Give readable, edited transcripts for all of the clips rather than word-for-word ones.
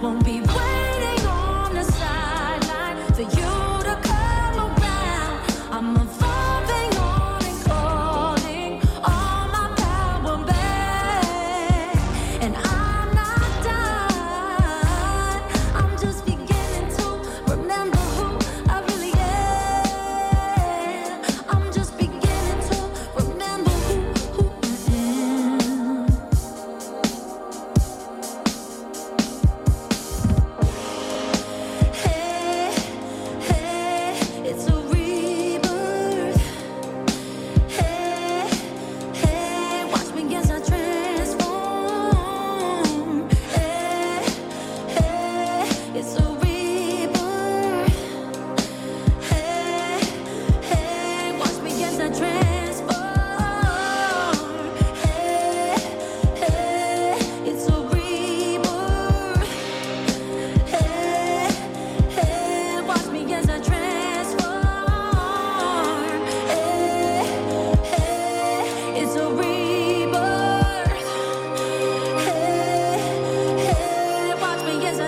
Won't be waiting on the sideline for you to come around. I'm evolving on and calling all my power back, and I'm not done. I'm just beginning to remember who I really am. I'm just beginning to remember who I am. Hey, hey, it's a rebirth. Hey, hey, watch me as I transform. Hey, hey, it's a rebirth. Hey, hey, watch me as I transform. Hey, hey, it's a rebirth. Hey, hey, watch me as I transform. Hey, hey, it's a rebirth. Hey, hey, watch me as I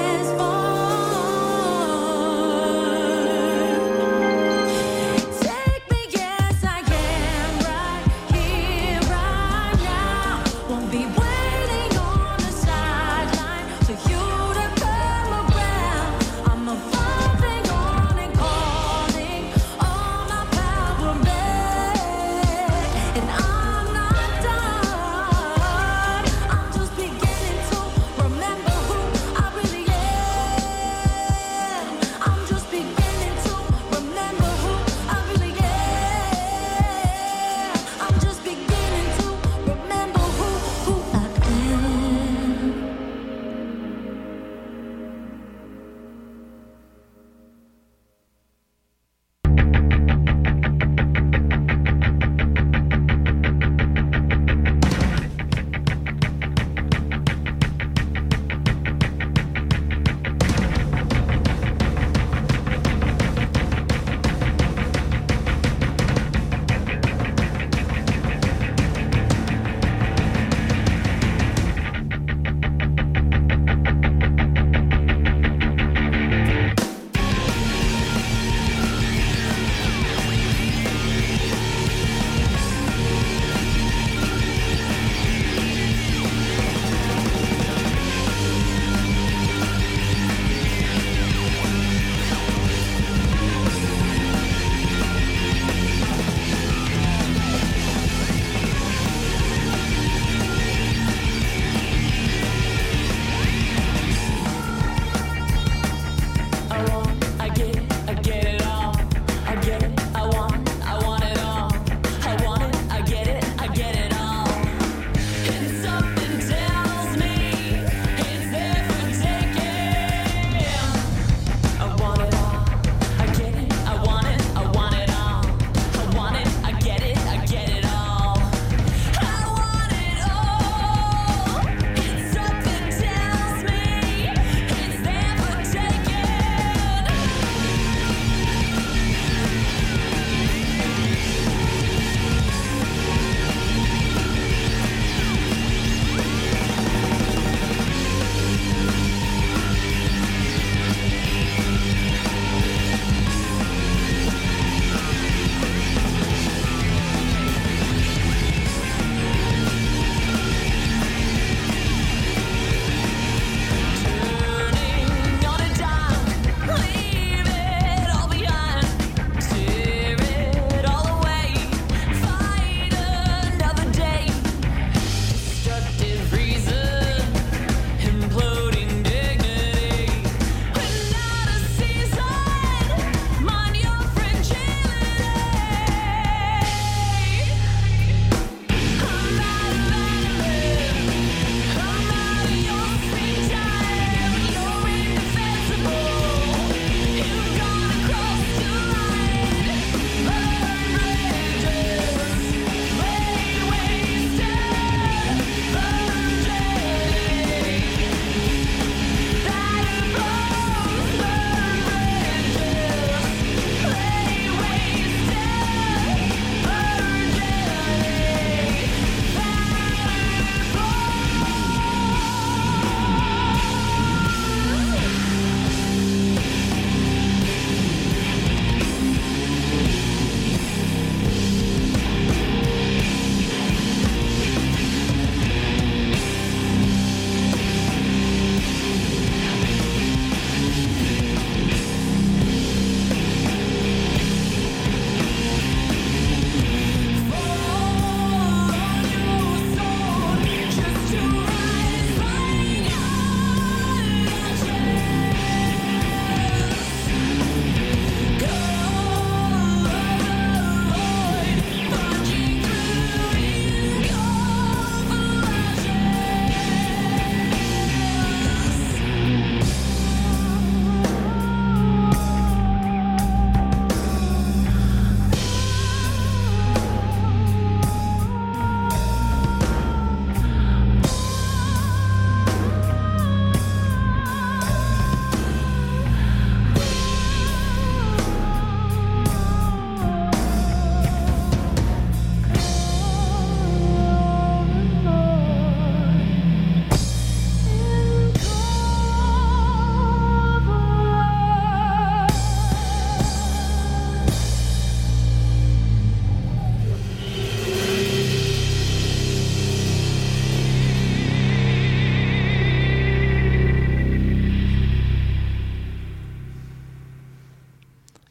transform. Take me as I am right here, right now. Won't be waiting on the sideline for you to come around. I'm evolving on and calling all my power back, and I'm not done. I'm just beginning to remember who I really am.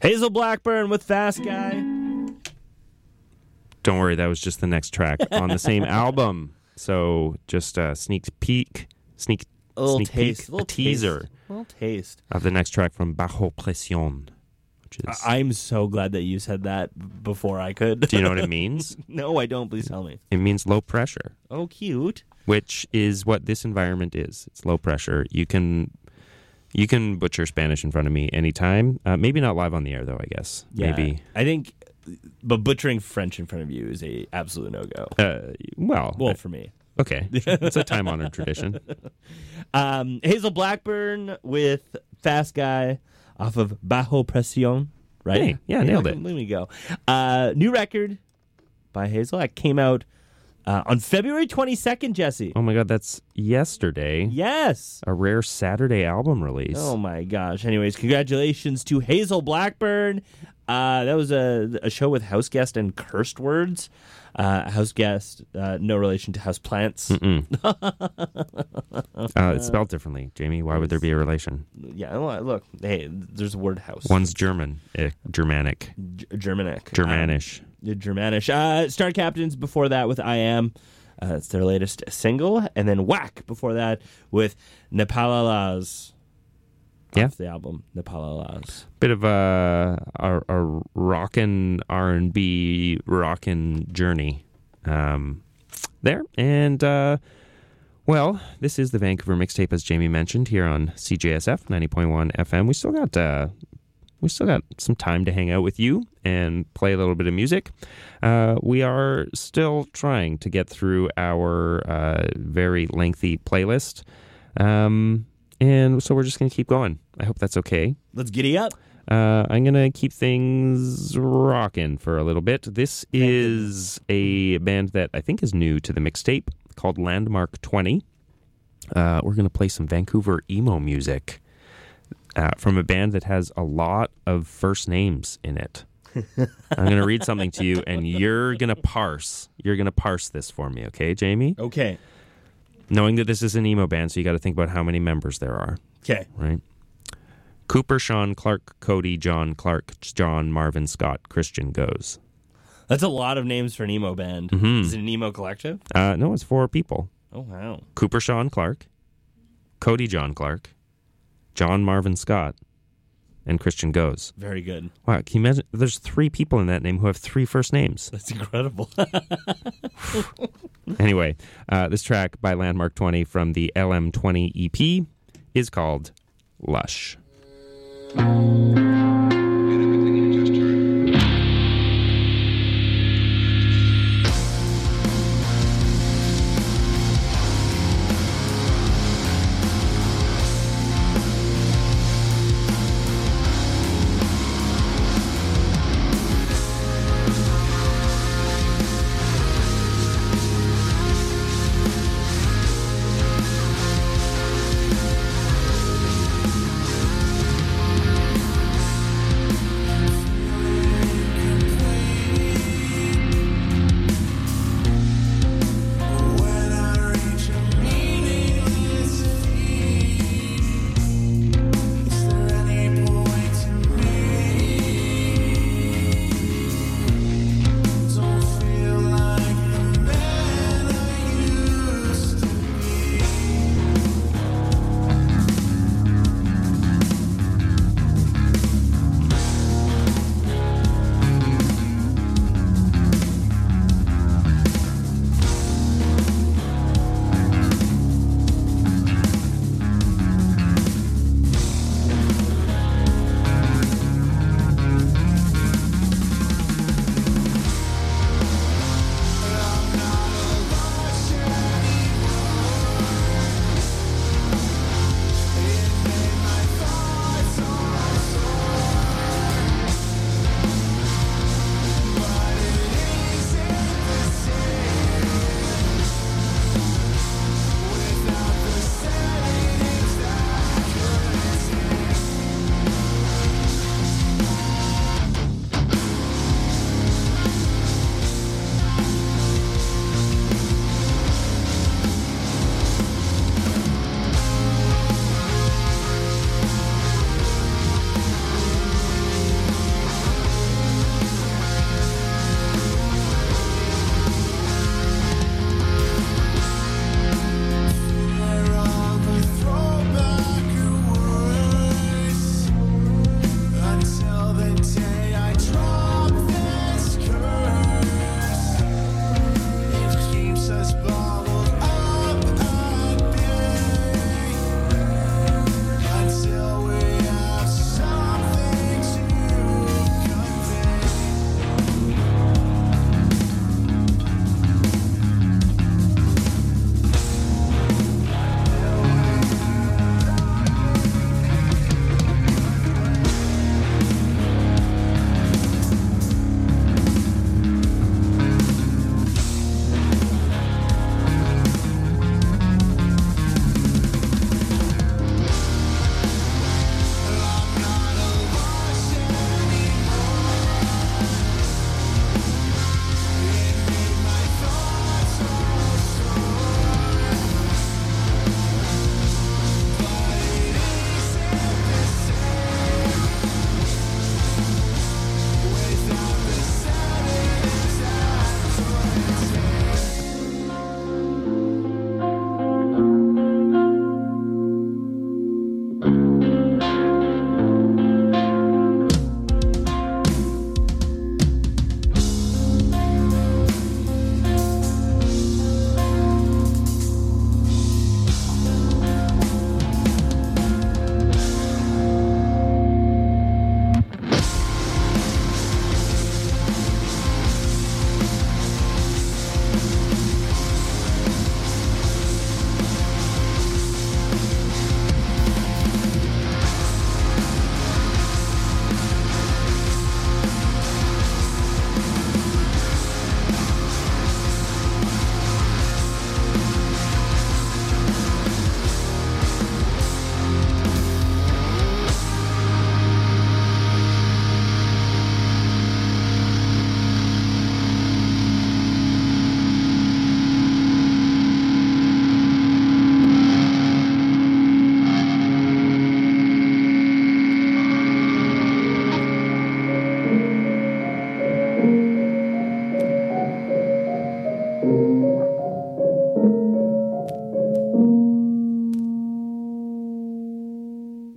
Hazel Blackburn with Fast Guy. Don't worry, that was just the next track on the same album. So just a sneak peek, A little sneak taste, peek, a teaser A little taste. of the next track from Bajo Presión, which is. I'm so glad that you said that before I could. Do you know what it means? No, I don't. Please tell me. It means low pressure, Oh, cute. which is what this environment is. It's low pressure. You can butcher Spanish in front of me anytime. Maybe not live on the air, though, I guess. Yeah, Maybe. I think, but butchering French in front of you is a absolute no-go. Well, for me. Okay. It's a time-honored tradition. Hazel Blackburn with Fast Guy off of Bajo Presión, right? Hey, yeah, nailed it. There we go. New record by Hazel. That came out on February 22nd, Jesse. Oh, my God, that's yesterday. Yes. A rare Saturday album release. Oh, my gosh. Anyways, congratulations to Hazel Blackburn. That was a show with house guest and cursed words. House guest, no relation to house plants. It's spelled differently, Jamie. Why would there be a relation? Yeah, well, look, hey, there's a word house. One's German, Germanic, Germanic. Germanish. Germanish. Star Captains before that with I Am. It's their latest single. And then Whack before that with Nepalalas. Yeah. Off the album, Nepalalas. Bit of a rockin' R&B rockin' journey there. And, well, this is the Vancouver Mixtape, as Jamie mentioned, here on CJSF 90.1 FM. We still got some time to hang out with you and play a little bit of music. We are still trying to get through our very lengthy playlist. And so we're just going to keep going. I hope that's okay. Let's giddy up. I'm going to keep things rocking for a little bit. This is a band that I think is new to the mixtape called Landmark 20. We're going to play some Vancouver emo music from a band that has a lot of first names in it. I'm going to read something to you, and you're going to parse this for me, okay, Jamie? Okay. Knowing that this is an emo band, so you got to think about how many members there are. Okay. Right? Cooper, Sean, Clark, Cody, John, Clark, John, Marvin, Scott, Christian goes. That's a lot of names for an emo band. Mm-hmm. Is it an emo collective? No, it's 4 people. Oh, wow. Cooper, Sean, Clark, Cody, John, Clark, John, Marvin, Scott, and Christian goes. Very good. Wow, can you imagine? There's 3 people in that name who have 3 first names. That's incredible. Anyway, this track by Landmark 20 from the LM20 EP is called Lush.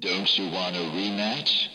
Don't you want a rematch?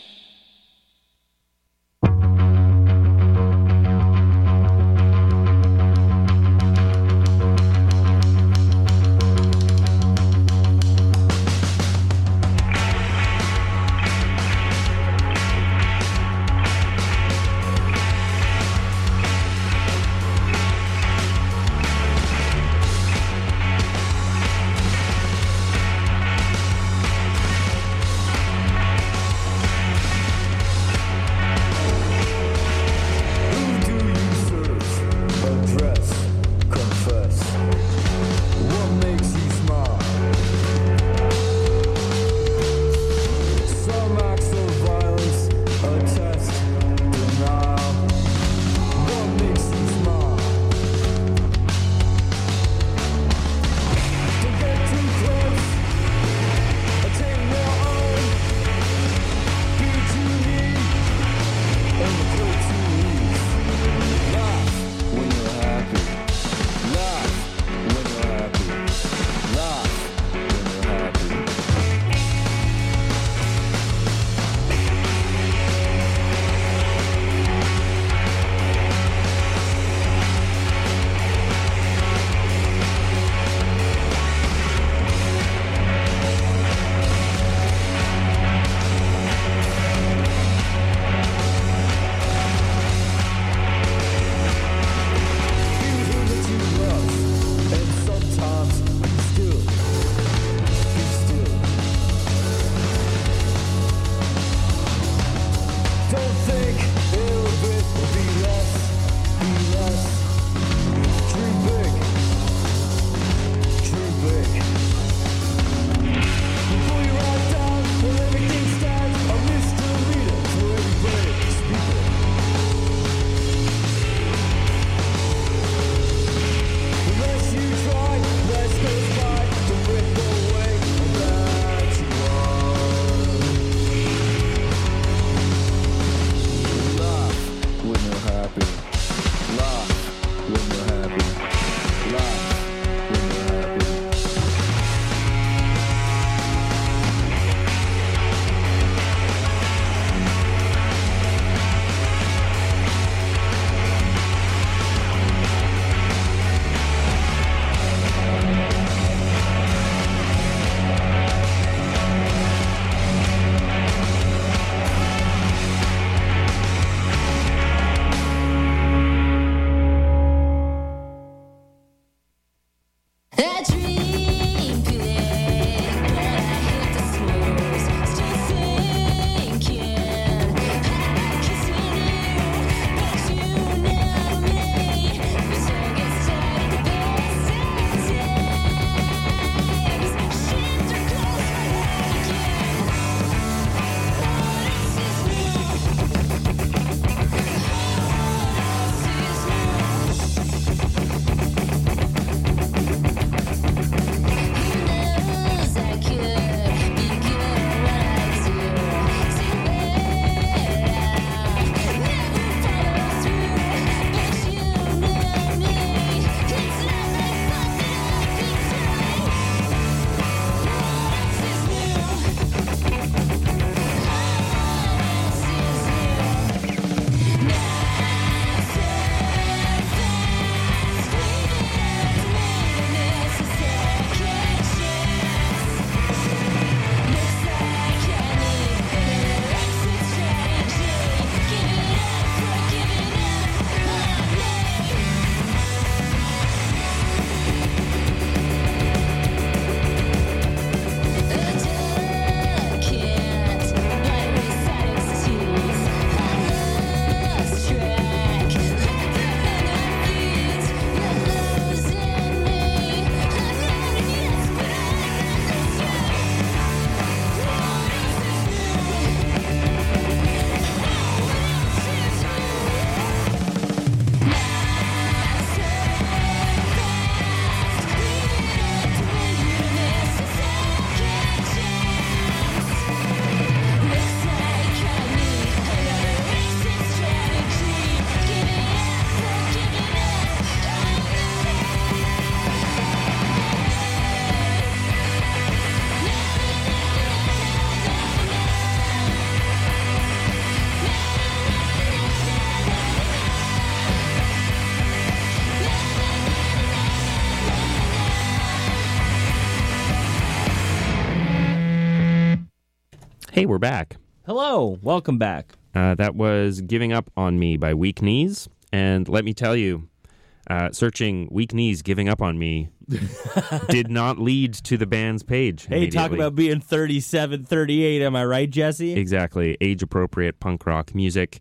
Hey, we're back. Hello, welcome back. That was Giving Up on Me by Weak Knees. And let me tell you, searching Weak Knees Giving Up on Me did not lead to the band's page. Hey, talk about being 37, 38, am I right, Jesse? Exactly. Age-appropriate punk rock music.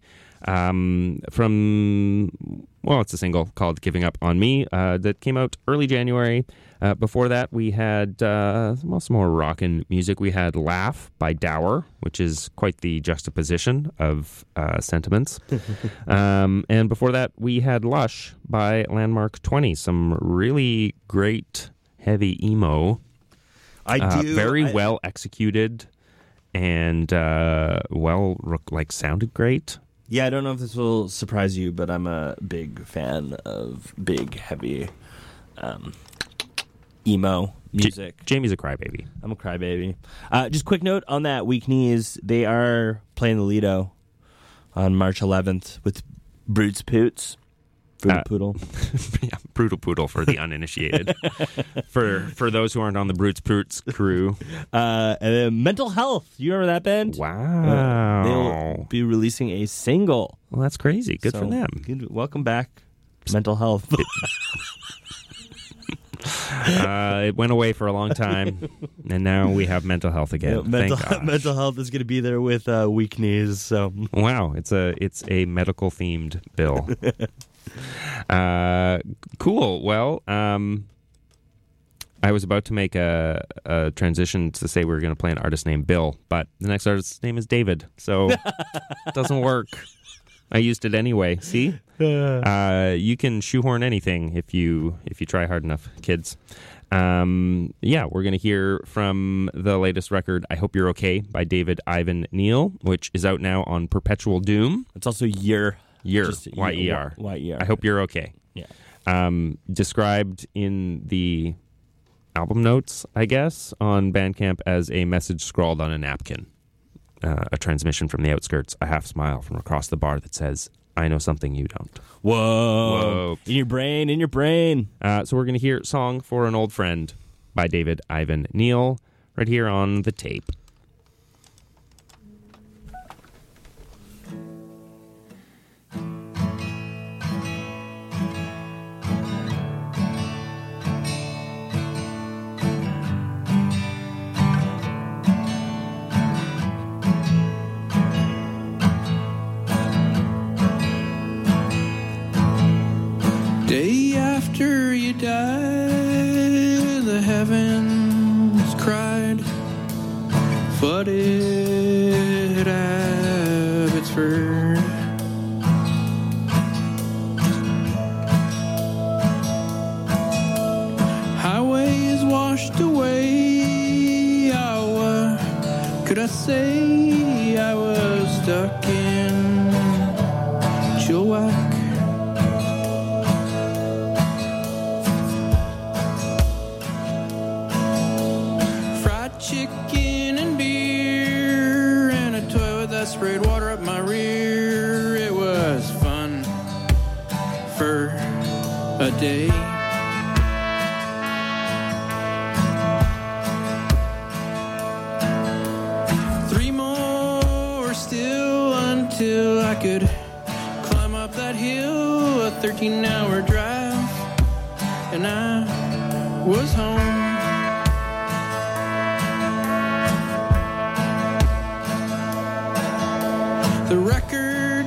It's a single called Giving Up on Me that came out early January. Before that, we had some more rockin' music. We had Laugh by Dower, which is quite the juxtaposition of sentiments. And before that, we had Lush by Landmark 20. Some really great heavy emo. Well executed and sounded great. Yeah, I don't know if this will surprise you, but I'm a big fan of big, heavy emo music. Jamie's a crybaby. I'm a crybaby. Just quick note on that, Weak Knees, they are playing the Lido on March 11th with Brutes Poots. Brutal Poodle. Yeah, Brutal Poodle for the uninitiated. for those who aren't on the Brutes Poots crew. And then Mental Health. You remember that band? Wow. They'll be releasing a single. Well, that's crazy. Good for them. Welcome back, Mental Health. It went away for a long time, and now we have Mental Health again. Mental Health is going to be there with Weak Knees. So wow, it's a medical themed bill. Cool. Well, I was about to make a transition to say we were going to play an artist named Bill, but the next artist's name is David, so it doesn't work. I used it anyway. See, you can shoehorn anything if you try hard enough, kids. We're going to hear from the latest record, I Hope You're Okay, by David Ivan Neal, which is out now on Perpetual Doom. It's also Year. Y-E-R. Y-E-R. I Hope You're Okay. Yeah. Described in the album notes, I guess, on Bandcamp as a message scrawled on a napkin. A transmission from the outskirts, a half smile from across the bar that says, I know something you don't. Whoa. In your brain. So we're going to hear Song for an Old Friend by David Ivan Neal right here on the tape. Day after you died, the heavens cried, flooded Abbotsford. Highways washed away, what could I say? I was stuck in Chilliwack. Chicken and beer and a toilet that sprayed water up my rear. It was fun for a day. Three more still until I could climb up that hill. A 13-hour drive and I was home. The record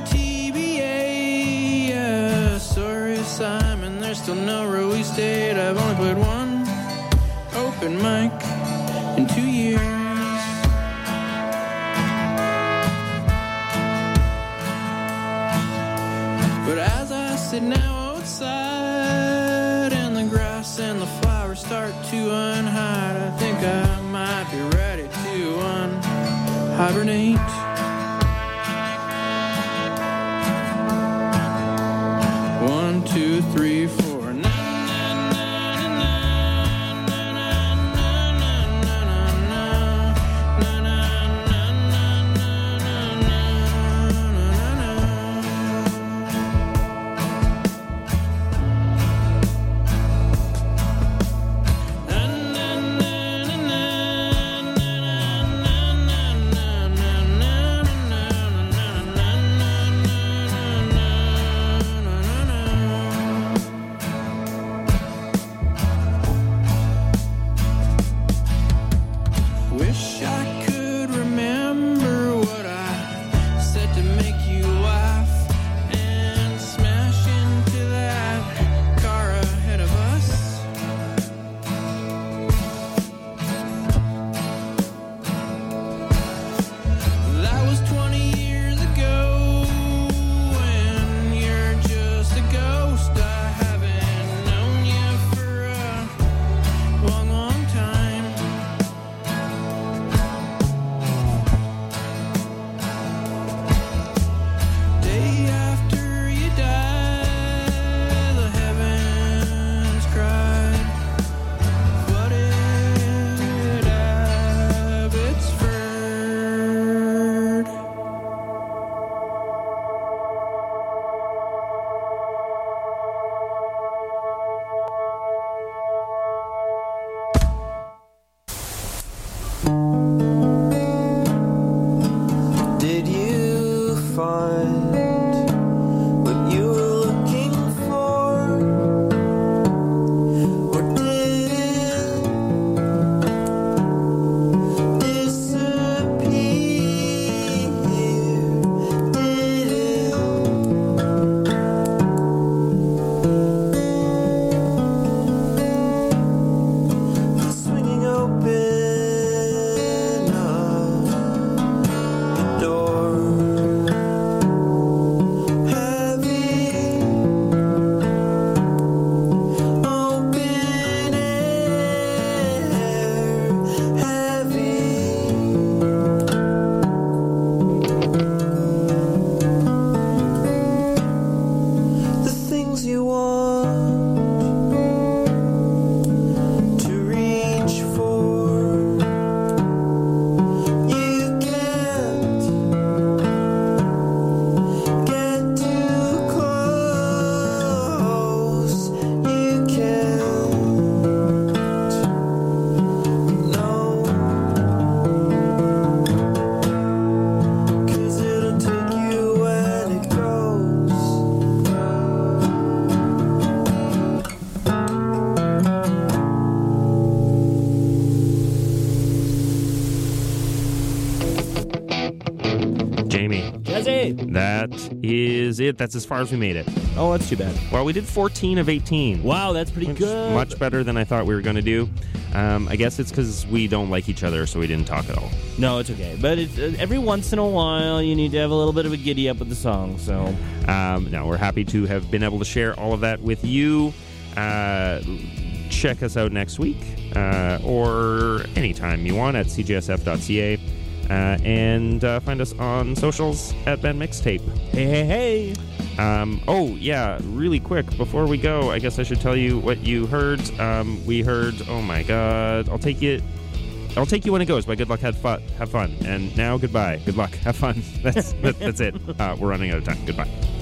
TBA, sorry Simon, there's still no release date. I've only played one open mic in 2 years. But as I sit now outside and the grass and the flowers start to unhide, I think I might be ready to hibernate. 1, 2, 3, 4. Jamie. Jesse! That is it. That's as far as we made it. Oh, that's too bad. Well, we did 14 of 18. Wow, that's pretty Which good. Much better than I thought we were going to do. I guess it's because we don't like each other, so we didn't talk at all. No, it's okay. But it's, every once in a while, you need to have a little bit of a giddy up with the song. So, No, we're happy to have been able to share all of that with you. Check us out next week or anytime you want at cjsf.ca. And find us on socials at Ben Mixtape. hey. Oh, yeah, really quick, before we go, I guess I should tell you what you heard. We heard, oh my god, I'll Take You When It Goes by Good Luck, Have Fun. And now, goodbye. Good luck, have fun. That's it. We're running out of time. Goodbye.